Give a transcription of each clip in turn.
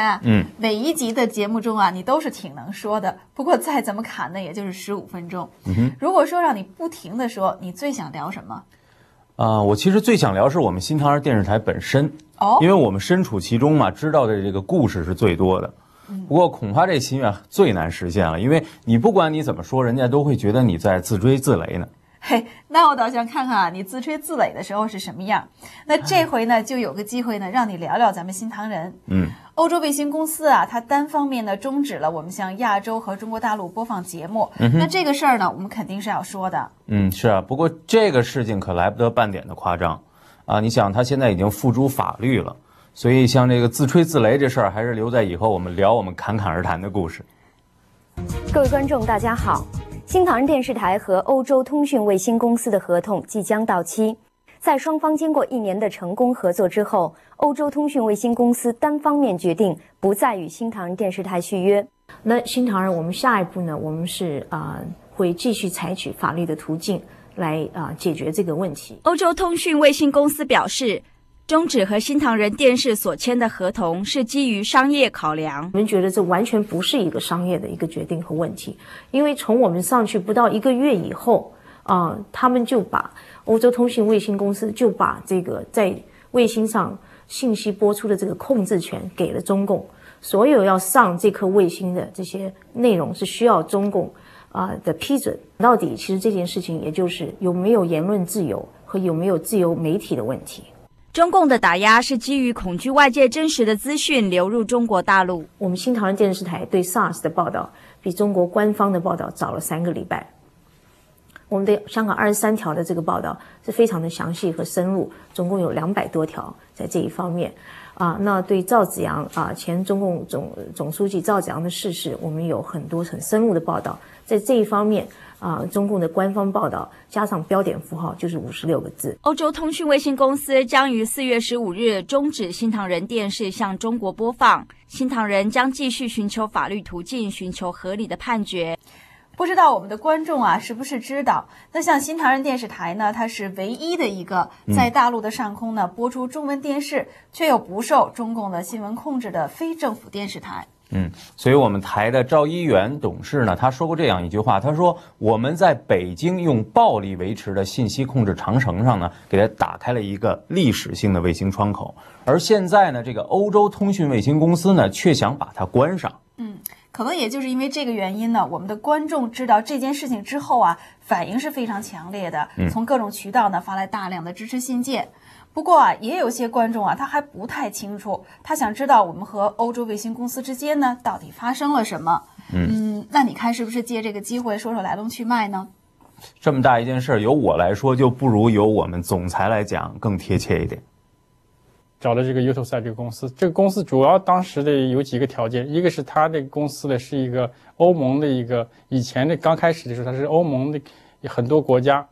啊，每一集的节目中啊，你都是挺能说的。不过再怎么砍呢，也就是15分钟。如果说让你不停的说，你最想聊什么？ 我其实最想聊是我们新唐人电视台本身，因为我们身处其中嘛，知道的这个故事是最多的。不过恐怕这心愿最难实现了，因为你不管你怎么说，人家都会觉得你在自吹自擂呢。 嘿，那我倒想看看啊，你自吹自擂的时候是什么样。那这回呢，就有个机会呢，让你聊聊咱们新唐人。欧洲卫星公司啊，它单方面呢终止了我们向亚洲和中国大陆播放节目。那这个事儿呢，我们肯定是要说的。 是啊，不过这个事情可来不得半点的夸张啊！你想，他现在已经付诸法律了，所以像这个自吹自擂这事儿，还是留在以后我们聊我们侃侃而谈的故事。 各位观众，大家好。新唐人电视台和欧洲通讯卫星公司的合同即将到期，在双方经过1年的成功合作之后，欧洲通讯卫星公司单方面决定不再与新唐人电视台续约。 那新唐人，我们下一步呢，我们是会继续采取法律的途径来解决这个问题。 欧洲通讯卫星公司表示，终止和新唐人电视所签的合同是基于商业考量。 我们觉得这完全不是一个商业的一个决定和问题，因为从我们上去不到1个月以后，他们就把欧洲通讯卫星公司就把这个在卫星上信息播出的这个控制权给了中共，所有要上这颗卫星的这些内容是需要中共的批准。到底其实这件事情也就是有没有言论自由和有没有自由媒体的问题。 中共的打压是基于恐惧外界真实的资讯流入中国大陆。 我们新唐人电视台对 SARS 的报道比中国官方的报道早了3个礼拜。我们对香港23条的这个报道是非常的详细和深入，总共有200多条在这一方面。那对赵紫阳前中共总书记赵紫阳的逝世，我们有很多很深入的报道，在这一方面。中共的官方报道加上标点符号就是56个字。 欧洲通讯卫星公司将于4月15日终止新唐人电视向中国播放，新唐人将继续寻求法律途径，寻求合理的判决。 不知道我们的观众啊是不是知道，那像新唐人电视台呢，它是唯一的一个在大陆的上空呢播出中文电视，却又不受中共的新闻控制的非政府电视台。 所以我们台的赵一元董事呢，他说过这样一句话，他说我们在北京用暴力维持的信息控制长城上呢，给它打开了一个历史性的卫星窗口，而现在呢，这个欧洲通讯卫星公司呢，却想把它关上。 可能也就是因为这个原因呢，我们的观众知道这件事情之后啊，反应是非常强烈的，从各种渠道呢发来大量的支持信件。不过啊，也有些观众啊，他还不太清楚，他想知道我们和欧洲卫星公司之间呢到底发生了什么。那你看是不是借这个机会说说来龙去脉呢？ 这么大一件事，由我来说就不如由我们总裁来讲更贴切一点。 找了这个 Eutelsat 这个公司，这个公司主要当时的有几个条件，一个是它这个公司呢是一个欧盟的一个，以前的刚开始的时候它是欧盟的很多国家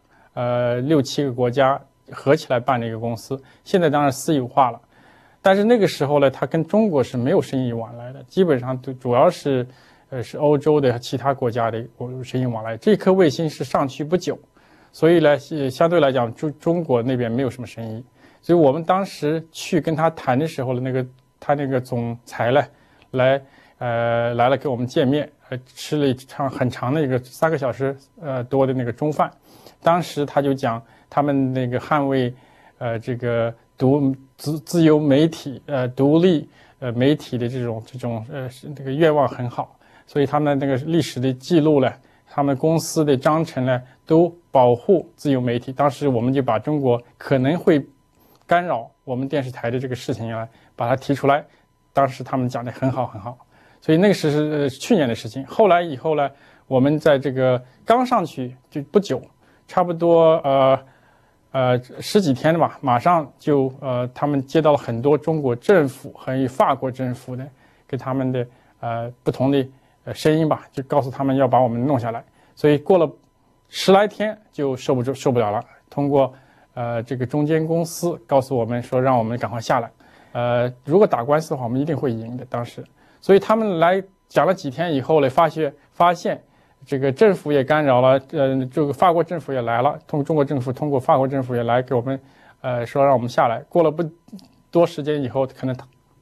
，6、7个国家合起来办的一个公司，现在当然私有化了，但是那个时候呢，它跟中国是没有生意往来的，基本上都主要是是欧洲的其他国家的生意往来。这颗卫星是上去不久，所以呢，相对来讲，中国那边没有什么生意。所以我们当时去跟他谈的时候呢，他那个总裁呢，来了跟我们见面，吃了很长的一个3个小时多的那个中饭。当时他就讲他们那个捍卫这个自由媒体独立媒体的这种这个愿望很好，所以他们那个历史的记录呢，他们公司的章程呢都保护自由媒体。当时我们就把中国可能会干扰我们电视台的这个事情啊，把它提出来。当时他们讲的很好很好，所以那个是去年的事情。后来以后呢，我们在这个刚上去就不久，差不多10几天吧，马上就他们接到了很多中国政府和法国政府的给他们的不同的声音吧，就告诉他们要把我们弄下来。所以过了10来天就受不了了，通过这个中间公司告诉我们说让我们赶快下来。如果打官司的话，我们一定会赢的。当时，所以他们来讲了几天以后呢，发现这个政府也干扰了，这个法国政府也来了，中国政府通过法国政府也来给我们，说让我们下来。过了不多时间以后，可能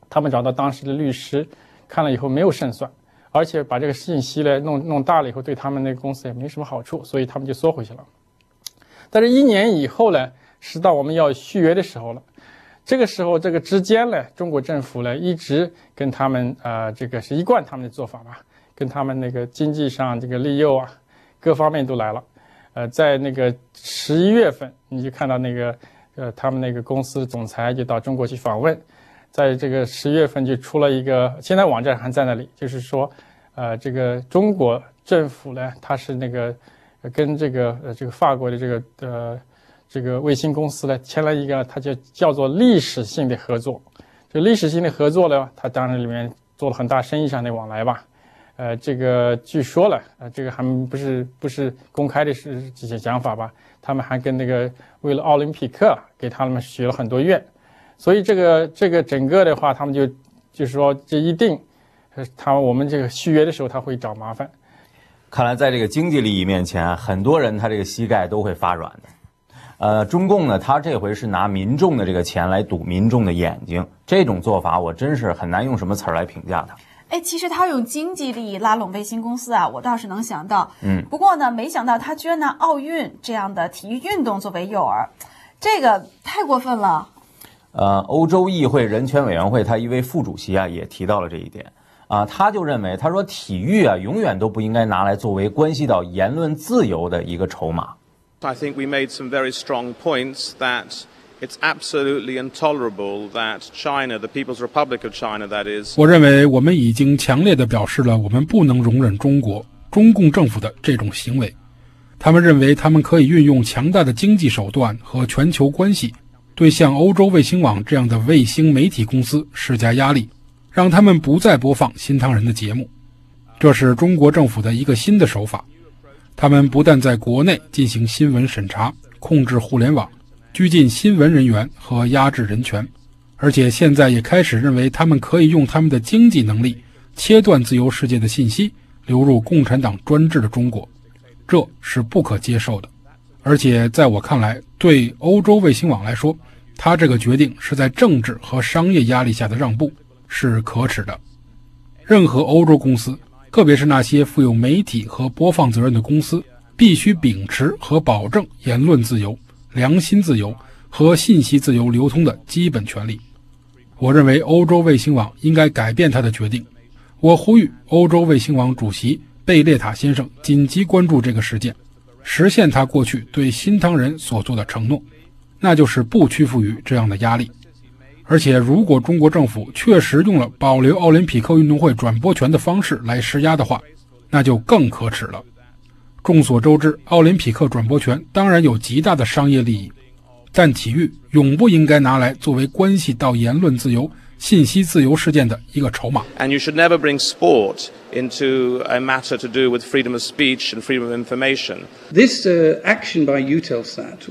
他们找到当时的律师，看了以后没有胜算，而且把这个信息呢弄大了以后，对他们那个公司也没什么好处，所以他们就缩回去了。但是1年以后呢，是到我们要续约的时候了。这个时候，这个之间呢，中国政府呢一直跟他们这个是一贯他们的做法吧，跟他们那个经济上这个利诱啊，各方面都来了。在那个11月份，你就看到那个他们那个公司总裁就到中国去访问，在这个11月份就出了一个，现在网站还在那里，就是说，这个中国政府呢，它是那个跟这个法国的这个卫星公司呢签了一个，它就叫做历史性的合作。这历史性的合作呢，它当然里面做了很大生意上的往来吧。这个据说了，这个还不是公开的这些讲法吧？他们还跟那个为了奥林匹克给他们许了很多愿，所以这个整个的话，他们就是说这一定，我们这个续约的时候他会找麻烦。 看来在这个经济利益面前，很多人他这个膝盖都会发软的。中共呢，他这回是拿民众的这个钱来堵民众的眼睛，这种做法我真是很难用什么词儿来评价它。 其实他用经济利益拉拢卫星公司啊，我倒是能想到。不过呢，没想到他居然拿奥运这样的体育运动作为诱饵，这个太过分了。 欧洲议会人权委员会他一位副主席啊也提到了这一点啊，他就认为他说体育啊永远都不应该拿来作为关系到言论自由的一个筹码。 I think we made some very strong points that it's absolutely intolerable that China, the People's Republic of China, that is. 我认为我们已经强烈地表示了我们不能容忍中共政府的这种行为。他们认为他们可以运用强大的经济手段和全球关系，对像欧洲卫星网这样的卫星媒体公司施加压力，让他们不再播放新唐人的节目。这是中国政府的一个新的手法。他们不但在国内进行新闻审查，控制互联网，拘禁新闻人员和压制人权，而且现在也开始认为他们可以用他们的经济能力切断自由世界的信息，流入共产党专制的中国，这是不可接受的。而且在我看来，对欧洲卫星网来说，他这个决定是在政治和商业压力下的让步，是可耻的。任何欧洲公司，特别是那些负有媒体和播放责任的公司，必须秉持和保证言论自由、良心自由和信息自由流通的基本权利。我认为欧洲卫星网应该改变他的决定。我呼吁欧洲卫星网主席贝列塔先生紧急关注这个事件，实现他过去对新唐人所做的承诺，那就是不屈服于这样的压力。而且如果中国政府确实用了保留奥林匹克运动会转播权的方式来施压的话，那就更可耻了。众所周知，奥林匹克转播权当然有极大的商业利益，但体育永不应该拿来作为关系到言论自由、信息自由事件的一个筹码。 And you should never bring sport into a matter to do with freedom of speech and freedom of information. This action by Eutelsat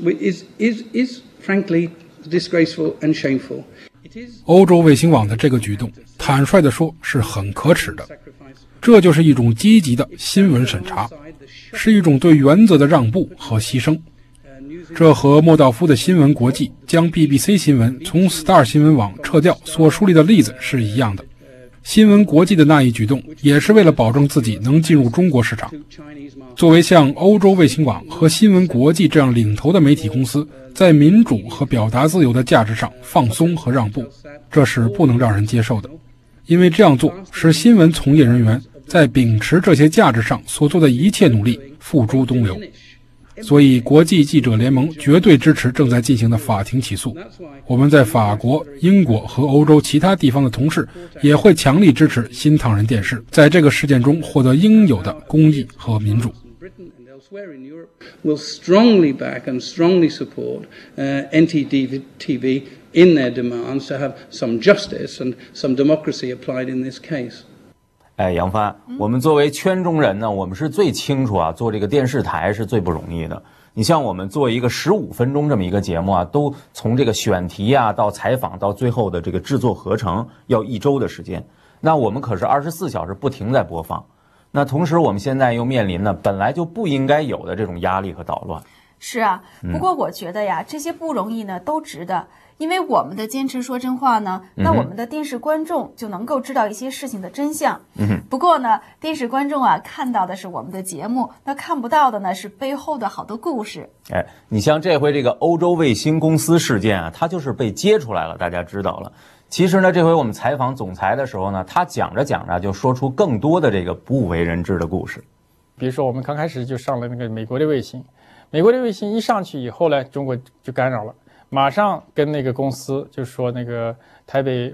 is frankly disgraceful and shameful. 欧洲卫星网的这个举动，坦率地说是很可耻的。这就是一种积极的新闻审查，是一种对原则的让步和牺牲。这和莫道夫的新闻国际将 BBC 新闻从 Star 新闻网撤掉所树立的例子是一样的。新闻国际的那一举动也是为了保证自己能进入中国市场。作为像欧洲卫星网和新闻国际这样领头的媒体公司，在民主和表达自由的价值上放松和让步，这是不能让人接受的。因为这样做使新闻从业人员在秉持这些价值上所做的一切努力付诸东流。所以国际记者联盟绝对支持正在进行的法庭起诉。我们在法国、英国和欧洲其他地方的同事也会强力支持新唐人电视在这个事件中获得应有的公义和民主。 Will strongly back and strongly support NTTV in their demands to have some justice and some democracy applied in this case. 杨帆，我们作为圈中人呢，我们是最清楚啊，做这个电视台是最不容易的。你像我们做一个15分钟这么一个节目啊，都从这个选题啊到采访到最后的这个制作合成要1周的时间，那我们可是24小时不停在播放。那同时我们现在又面临呢本来就不应该有的这种压力和捣乱。 是啊，不过我觉得呀，这些不容易呢，都值得。因为我们的坚持说真话呢，那我们的电视观众就能够知道一些事情的真相。不过呢，电视观众啊看到的是我们的节目，那看不到的呢是背后的好多故事。 你像这回这个欧洲卫星公司事件啊，它就是被揭出来了，大家知道了。其实呢，这回我们采访总裁的时候呢，他讲着讲着就说出更多的这个不为人知的故事。 比如说，我们刚开始就上了那个美国的卫星，美国的卫星一上去以后呢，中国就干扰了。马上跟那个公司就说那个台北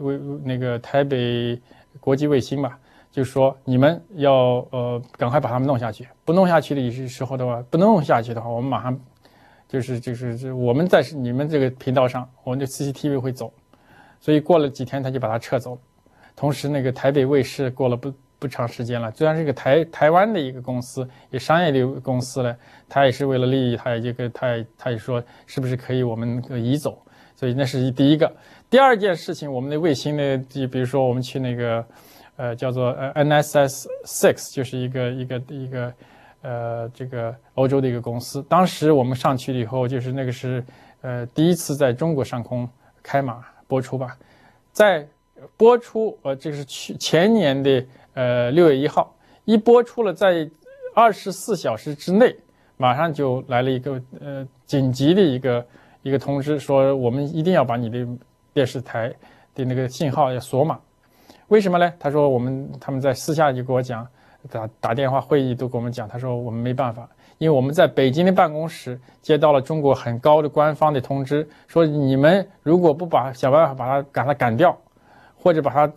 国际卫星吧，就说你们要赶快把他们弄下去，不弄下去的时候的话，不弄下去的话，我们马上就是我们在你们这个频道上，我们的 CCTV 会走，所以过了几天他就把它撤走了。同时那个台北卫视过了不长时间了，虽然是个台湾的一个公司，也商业的公司呢，他也是为了利益，他也说是不是可以我们移走，所以那是第一个。第二件事情，我们的卫星呢，就比如说我们去那个叫做NSS 6，就是一个这个欧洲的一个公司。当时我们上去了以后，就是那个是第一次在中国上空开码播出吧，在播出这个是前年的6月1号，一播出了，在24小时之内，马上就来了一个紧急的一个通知，说我们一定要把你的电视台的那个信号要锁码。为什么呢？他说他们在私下就给我讲，打电话会议都给我们讲，他说我们没办法，因为我们在北京的办公室接到了中国很高的官方的通知，说你们如果不想办法把它赶掉，或者把它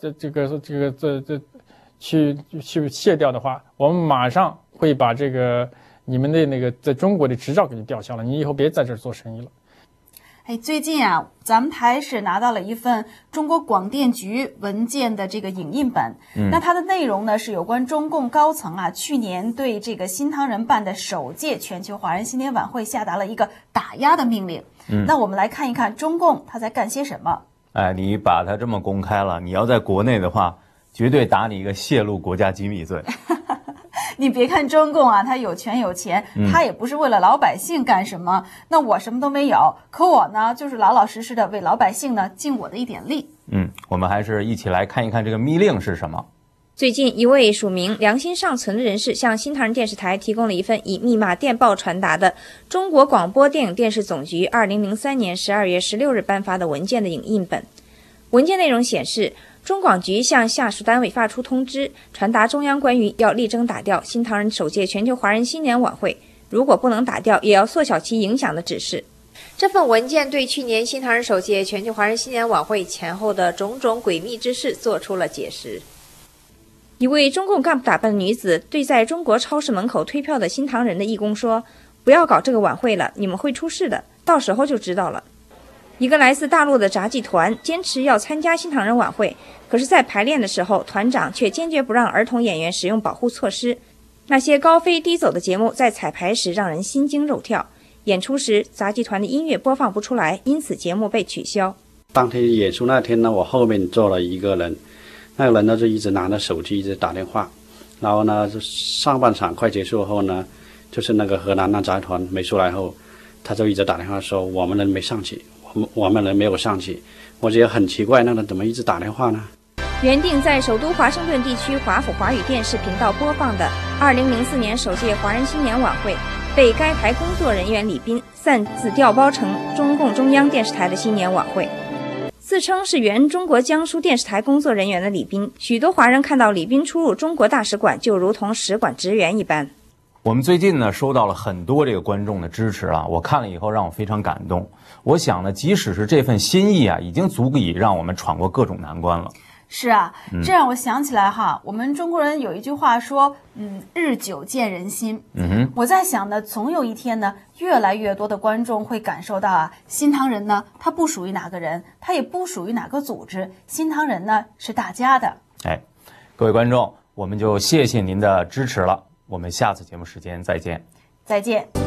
去卸掉的话，我们马上会把这个你们的那个在中国的执照给你吊销了，你以后别在这儿做生意了。 最近啊，咱们台是拿到了一份中国广电局文件的这个影印本。那它的内容呢是有关中共高层啊去年对这个新唐人办的首届全球华人新年晚会下达了一个打压的命令。那我们来看一看中共他在干些什么。 你把它这么公开了，你要在国内的话，绝对打你一个泄露国家机密罪。 你别看中共啊，他有权有钱，他也不是为了老百姓干什么。那我什么都没有，可我呢，就是老老实实的为老百姓呢尽我的一点力。 我们还是一起来看一看这个密令是什么。 最近，一位署名良心尚存的人士向新唐人电视台提供了一份以密码电报传达的中国广播电影电视总局2003年12月16日颁发的文件的影印本。文件内容显示，中广局向下属单位发出通知，传达中央关于要力争打掉新唐人首届全球华人新年晚会，如果不能打掉，也要缩小其影响的指示。这份文件对去年新唐人首届全球华人新年晚会前后的种种诡秘之事做出了解释。一位中共干部打扮的女子对在中国超市门口推票的新唐人的义工说：“不要搞这个晚会了，你们会出事的，到时候就知道了。”一个来自大陆的杂技团坚持要参加新唐人晚会，可是在排练的时候，团长却坚决不让儿童演员使用保护措施。那些高飞低走的节目在彩排时让人心惊肉跳，演出时杂技团的音乐播放不出来，因此节目被取消。 当天演出那天呢，我后面坐了一个人，那个人呢就一直拿着手机一直打电话，然后呢就上半场快结束后呢，就是那个河南那杂技团没出来后，他就一直打电话说我们人没上去，我们人没有上去。我觉得很奇怪，那人怎么一直打电话呢？ 原定在首都华盛顿地区华府华语电视频道播放的2004年首届华人新年晚会，被该台工作人员李斌擅自调包成中共中央电视台的新年晚会。自称是原中国江苏电视台工作人员的李斌，许多华人看到李斌出入中国大使馆就如同使馆职员一般。 我们最近呢收到了很多这个观众的支持啊，我看了以后让我非常感动。我想呢，即使是这份心意啊，已经足以让我们闯过各种难关了。 是啊，这让我想起来哈，我们中国人有一句话说，日久见人心。我在想呢，总有一天呢，越来越多的观众会感受到啊，新唐人呢，他不属于哪个人，他也不属于哪个组织，新唐人呢是大家的。 各位观众，我们就谢谢您的支持了，我们下次节目时间再见。 再见。